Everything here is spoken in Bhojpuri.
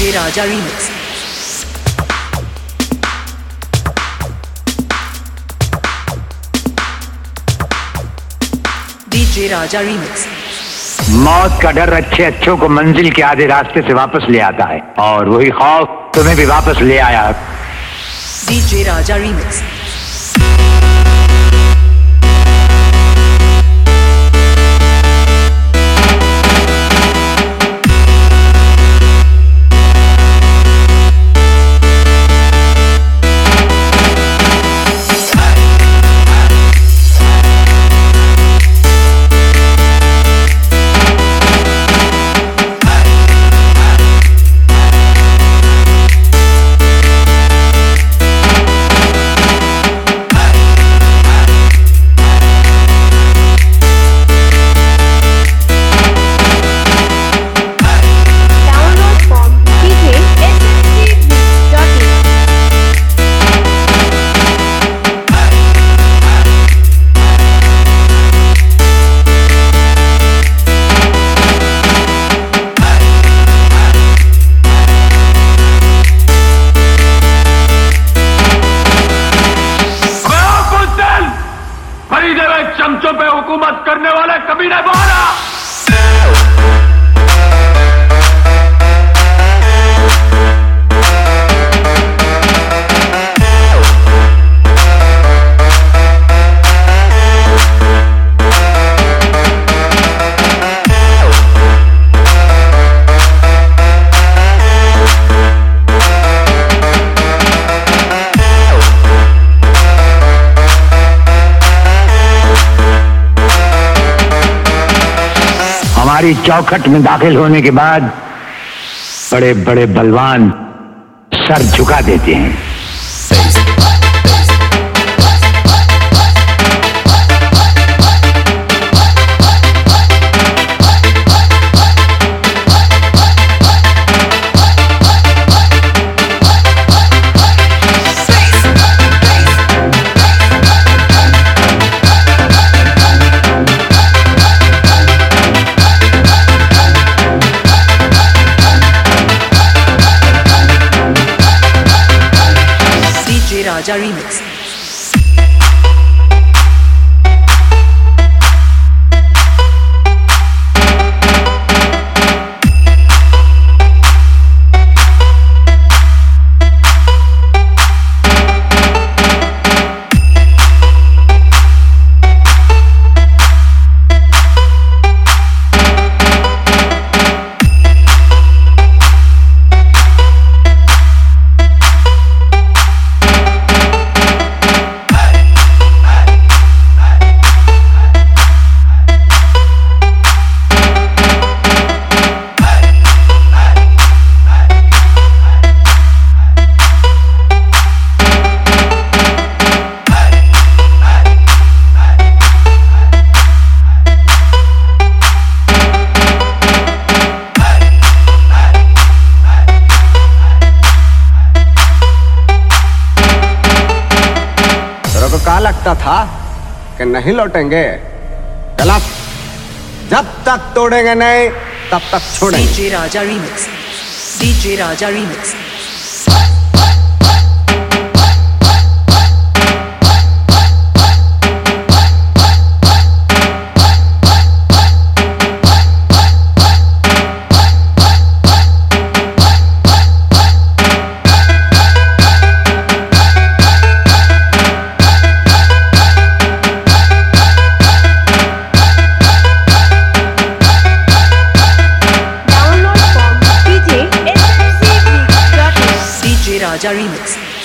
DJ Raja Remix. DJ Raja Remix. मौत का डर अच्छे अच्छों को मंजिल के आधे रास्ते से वापस ले आता है और वही खौफ तुम्हें भी वापस ले आया। DJ Raja Remix. चमचों पे हुकूमत करने वाले कभी नहीं बोला। हमारी चौखट में दाखिल होने के बाद बड़े बड़े बलवान सर झुका देते हैं। Raja Remix. क्या लगता था कि नहीं लौटेंगे? गलत। जब तक तोड़ेंगे नहीं तब तक छोड़ेंगे। DJ Raja Remix. DJ Raja Remix. Raja Remix.